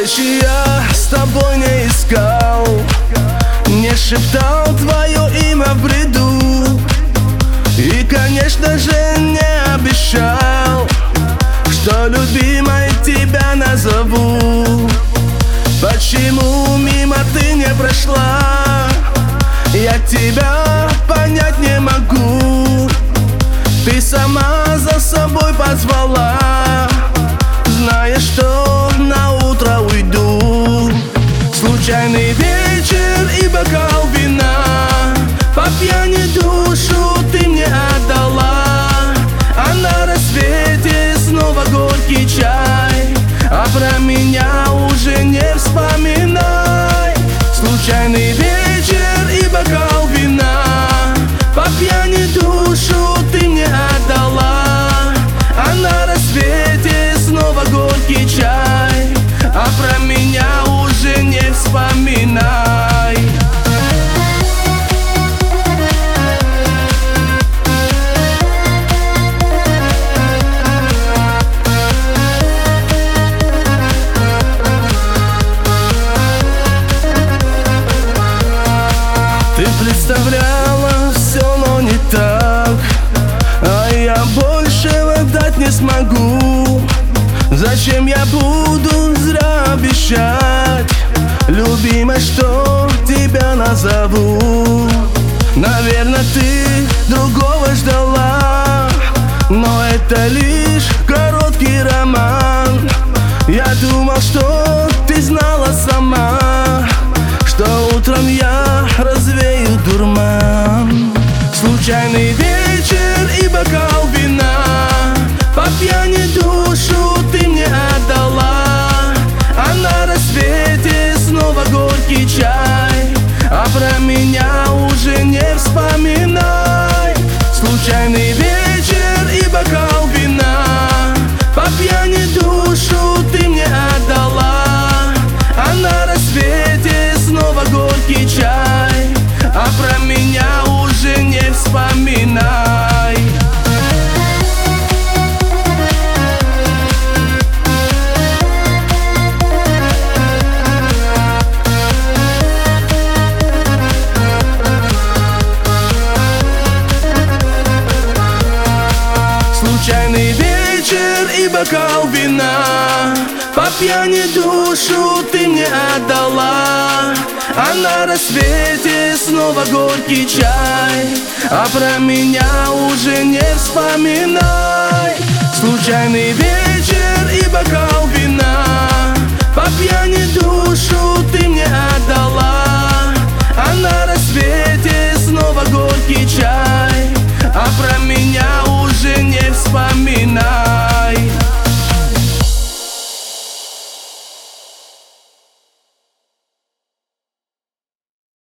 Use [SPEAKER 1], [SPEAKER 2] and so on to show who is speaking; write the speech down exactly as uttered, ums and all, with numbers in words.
[SPEAKER 1] Встречи я с тобой не искал, не шептал твое имя в бреду, и, конечно же, не обещал, что любимой тебя назову. Почему мимо ты не прошла? Я тебя понять не могу. Ты сама за собой позвала, зная, что на утро уйду. Случайный вечер и бокал вина, по пьяни душу ты мне отдала. А на рассвете снова горький чай, а про меня уже не вспоминай. Случайный вечер и бокал вина, по пьяни душу ты мне отдала. А на рассвете снова горький чай, а про меня уже не вспоминай. Ты представляла все, но не так, а я большего дать не смогу. Зачем я буду зря обещать, любимая, что тебя назову? Наверное, ты другого ждала, но это лишь короткий роман. Я думал, что ты знала сама, что утром я развею дурман. Случайный вечер и бокал вина, по пьяни душу ты мне отдала. А на рассвете снова горький чай, а про меня уже не вспоминай. Случайный вечер и бокал вина, по пьяни душу ты мне отдала. А на рассвете снова горький чай, а про меня уже не вспоминай. Случайный вечер и бокал вина, по пьяни душу ты мне отдала. А на рассвете снова горький чай, а про меня уже не вспоминай. Случайный вечер и бокал вина, по пьяни душу